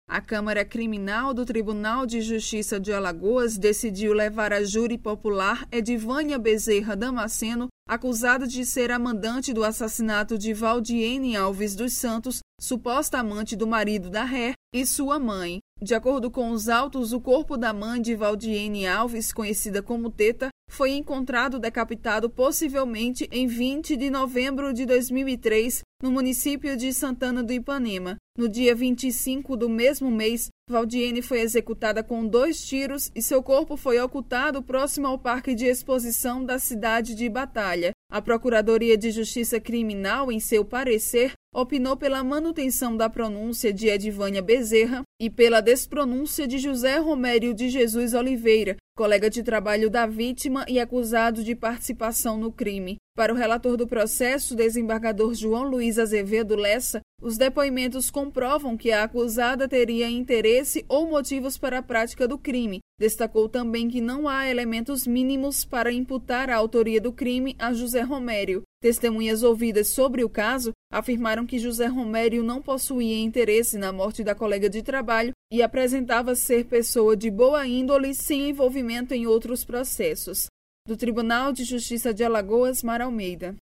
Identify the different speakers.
Speaker 1: A Câmara Criminal do Tribunal de Justiça de Alagoas decidiu levar a júri popular Edivânia Bezerra Damasceno, acusada de ser a mandante do assassinato de Valdiene Alves dos Santos, suposta amante do marido da ré, e sua mãe. De acordo com os autos, o corpo da mãe de Valdiene Alves, conhecida como Teta, foi encontrado decapitado possivelmente em 20 de novembro de 2003, no município de Santana do Ipanema. No dia 25 do mesmo mês, Valdiene foi executada com 2 tiros e seu corpo foi ocultado próximo ao Parque de Exposição da cidade de Batalha. A Procuradoria de Justiça Criminal, em seu parecer, opinou pela manutenção da pronúncia de Edivânia Bezerra e pela despronúncia de José Romério de Jesus Oliveira, colega de trabalho da vítima e acusado de participação no crime. Para o relator do processo, desembargador João Luiz Azevedo Lessa, os depoimentos comprovam que a acusada teria interesse ou motivos para a prática do crime. Destacou também que não há elementos mínimos para imputar a autoria do crime a José Romério. Testemunhas ouvidas sobre o caso afirmaram que José Romério não possuía interesse na morte da colega de trabalho e apresentava ser pessoa de boa índole sem envolvimento em outros processos. Do Tribunal de Justiça de Alagoas, Mara Almeida.